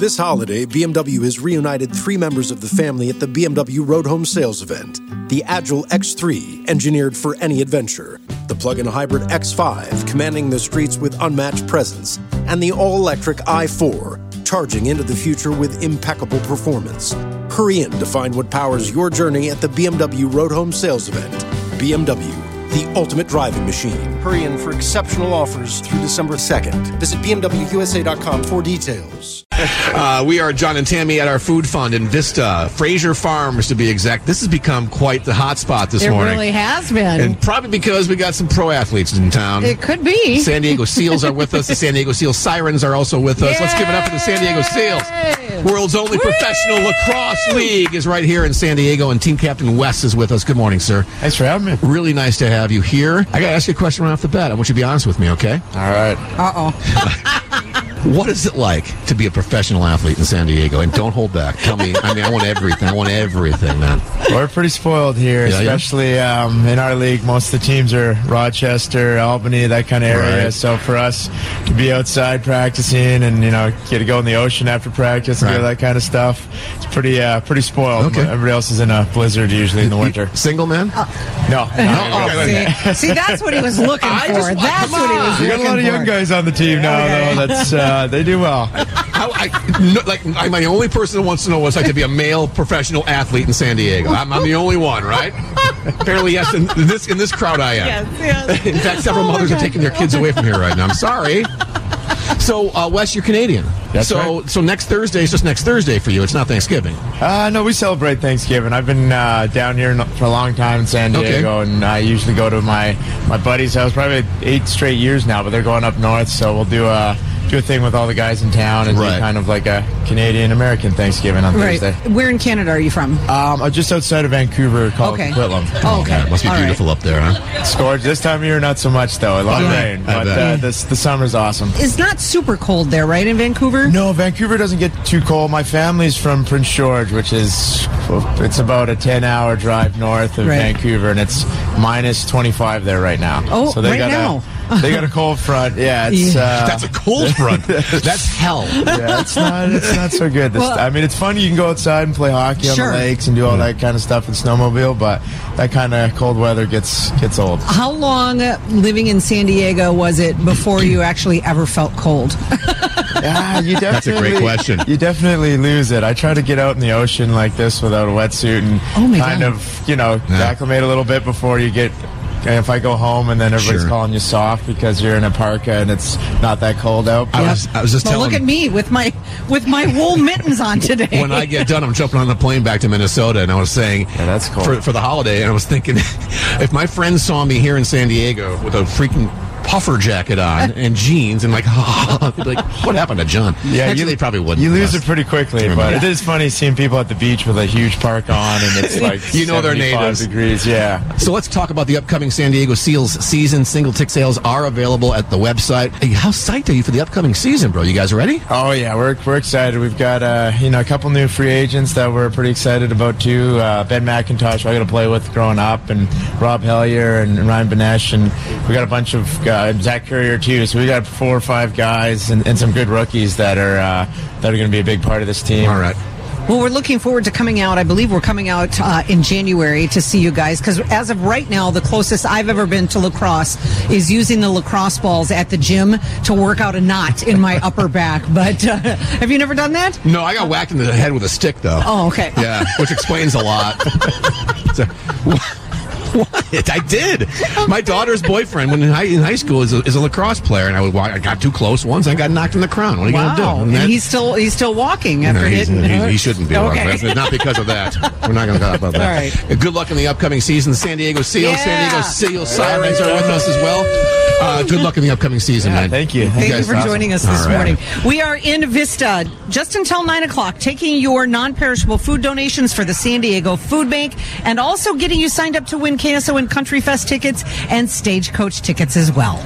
This holiday, BMW has reunited 3 members of the family at the BMW Road Home Sales event. The Agile X3, engineered for any adventure. The plug-in hybrid X5, commanding the streets with unmatched presence. And the all-electric i4, charging into the future with impeccable performance. Hurry in to find what powers your journey at the BMW Road Home Sales event. BMW, the ultimate driving machine. Hurry in for exceptional offers through December 2nd. Visit BMWUSA.com for details. We are John and Tammy at our food fund in Vista, Fraser Farms to be exact. This has become quite the hot spot this morning. It really has been. And probably because we got some pro athletes in town. It could be. San Diego Seals are with us. The San Diego Seals Sirens are also with us. Yay! Let's give it up for the San Diego Seals. World's only professional lacrosse league is right here in San Diego, and team captain Wes is with us. Good morning, sir. Thanks for having me. Really nice to have you here. I got to ask you a question right off the bat. I want you to be honest with me, okay? All right. What is it like to be a professional athlete in San Diego? And don't hold back. Tell me. I mean, I want everything. I want everything, man. We're pretty spoiled here, especially in our league. Most of the teams are Rochester, Albany, that kind of area. Right. So for us to be outside practicing and, get to go in the ocean after practice and do that kind of stuff, it's pretty spoiled. Okay. Everybody else is in a blizzard usually in the winter. Single man? No. See, that's what he was looking for. That's what he was We looking for. got a lot of young guys on the team now, though. That's they do well. I'm the only person that wants to know what it's like to be a male professional athlete in San Diego. I'm the only one, right? Apparently, yes. In this crowd, I am. Yes. In fact, several mothers are taking their kids away from here right now. I'm sorry. So, Wes, you're Canadian. That's right. So next Thursday is just next Thursday for you. It's not Thanksgiving. No, we celebrate Thanksgiving. I've been down here for a long time in San Diego, and I usually go to my buddy's house, probably 8 straight years now, but they're going up north, so we'll do a thing with all the guys in town and do kind of like a Canadian-American Thanksgiving on Thursday. Where in Canada are you from? Just outside of Vancouver, called Coquitlam. Oh, okay. Must be beautiful up there, huh? It's gorgeous. This time of year, not so much, though. A lot of rain, but the summer's awesome. It's not super cold there, right, in Vancouver? No, Vancouver doesn't get too cold. My family's from Prince George, which is about a 10-hour drive north of Vancouver, and it's minus 25 there right now. Oh, so they now. They got a cold front. Yeah, it's that's a cold front. That's hell. Yeah, it's not so good. It's fun. You can go outside and play hockey on the lakes and do all that kind of stuff and snowmobile, but that kind of cold weather gets old. How long living in San Diego was it before you actually ever felt cold? That's a great question. You definitely lose it. I try to get out in the ocean like this without a wetsuit and acclimate a little bit before you get. And if I go home and then everybody's calling you soft because you're in a parka and it's not that cold out. I was just telling. Look at me with my wool mittens on today. When I get done, I'm jumping on the plane back to Minnesota, and I was saying, that's cold. For the holiday, and I was thinking, if my friends saw me here in San Diego with a freaking puffer jacket on and jeans and like what happened to John? Yeah, actually, they probably wouldn't. You lose it pretty quickly, but it is funny seeing people at the beach with a huge parka on and it's like they're natives. Degrees. Yeah. So let's talk about the upcoming San Diego Seals season. Single tick sales are available at the website. Hey, how psyched are you for the upcoming season, bro? You guys ready? Oh yeah, we're excited. We've got a couple new free agents that we're pretty excited about too. Ben McIntosh, I got to play with growing up, and Rob Hellier and Ryan Benesh, and we got a bunch of Zach Courier too. So we got 4 or 5 guys and some good rookies that are going to be a big part of this team. All right. Well, we're looking forward to coming out. I believe we're coming out in January to see you guys, because as of right now, the closest I've ever been to lacrosse is using the lacrosse balls at the gym to work out a knot in my upper back. But have you never done that? No, I got whacked in the head with a stick, though. Oh, okay. Yeah, which explains a lot. What? I did. My daughter's boyfriend, when in high school, is a lacrosse player, and I got too close once. I got knocked in the crown. What are you going to do? And he's still walking after hitting. He shouldn't be. Okay. Not because of that. We're not going to talk about that. All right. Good luck in the upcoming season. The San Diego Seals, San Diego Seals Sirens are with us as well. Good luck in the upcoming season, man. Thank you. Thank you for joining us this morning. We are in Vista just until 9 o'clock, taking your non-perishable food donations for the San Diego Food Bank, and also getting you signed up to win KSO and Country Fest tickets and Stagecoach tickets as well.